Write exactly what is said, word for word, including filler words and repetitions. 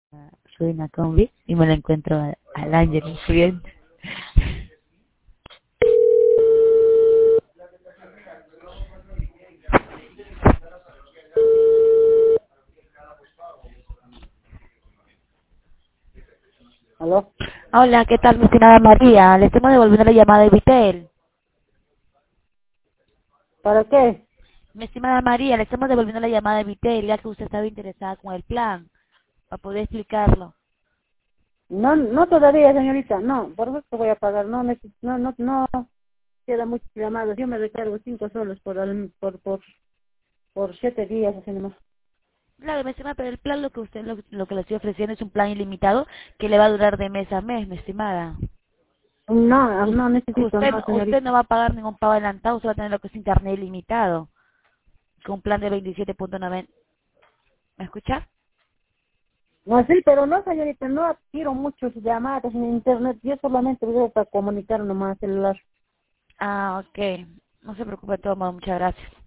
Subí una combi y me la encuentro a- al ángel subiendo. ¿Aló? Hola, ¿qué tal, mi estimada María? Le estamos devolviendo la llamada de Vitel. ¿Para qué? Mi estimada María, le estamos devolviendo la llamada de Vitel, ya que usted estaba interesada con el plan, para poder explicarlo. No, no todavía, señorita, no, por eso voy a pagar, no, neces- no, no, no, queda muchas llamadas, yo me recargo cinco soles por, al- por, por, por siete días, así nomás. Claro, mi estimada, pero el plan lo que usted, lo, lo que le estoy ofreciendo es un plan ilimitado que le va a durar de mes a mes, mi estimada. No, Us- no necesito, Usted, no, usted señorita. no va a pagar ningún pago adelantado, usted va a tener lo que es internet ilimitado, con un plan de veintisiete punto noventa. ¿Me escucha? No, sí, pero no, señorita, no quiero muchas llamadas en internet, yo solamente voy para comunicar nomás celular. Ah, ok. No se preocupe, de todo modo, muchas gracias.